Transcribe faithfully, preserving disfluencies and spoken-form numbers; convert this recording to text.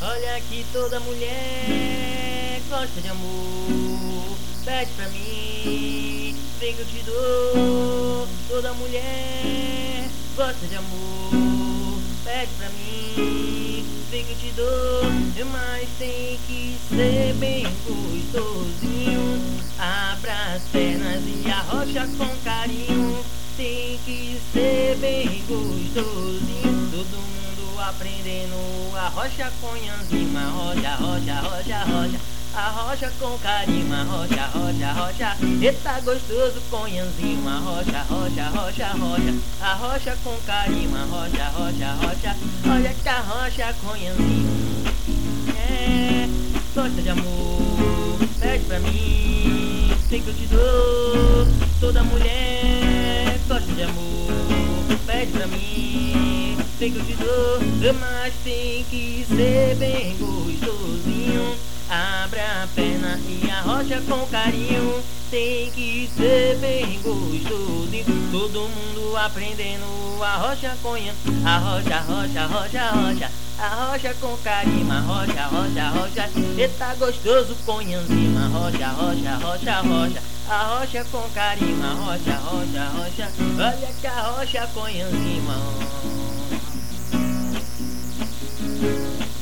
Olha que toda mulher gosta de amor. Pede pra mim, vem que eu te dou. Toda mulher gosta de amor. Pede pra mim, vem que eu te dou. Mas tem que ser bem gostosinho. Abra as pernas e arrocha com carinho. Tem que ser bem gostosinho. Todo mundo aprendendo a rocha com Nhanzima. Rocha, rocha, rocha, rocha. A rocha com carinho, rocha, rocha, rocha. Eita gostoso com Nhanzima. Rocha, rocha, rocha, rocha. A rocha com carinho, rocha, rocha, rocha. Olha que a rocha com Nhanzima é, gosta de amor. Pede pra mim, sei que eu te dou. Toda mulher gosta de amor. Pede pra mim, sei que eu te dou. Mas tem que ser bem gostosinho. Abra a perna e arrocha com carinho. Tem que ser bem gostosinho. Todo mundo aprendendo a rocha com Nhanzima. A rocha, rocha, rocha, rocha. A rocha com carinho, rocha, rocha, rocha. Eita gostoso com Nhanzima. Rocha, rocha, rocha, rocha. A rocha com carinho, rocha, rocha, rocha. Olha que a rocha com Nhanzima.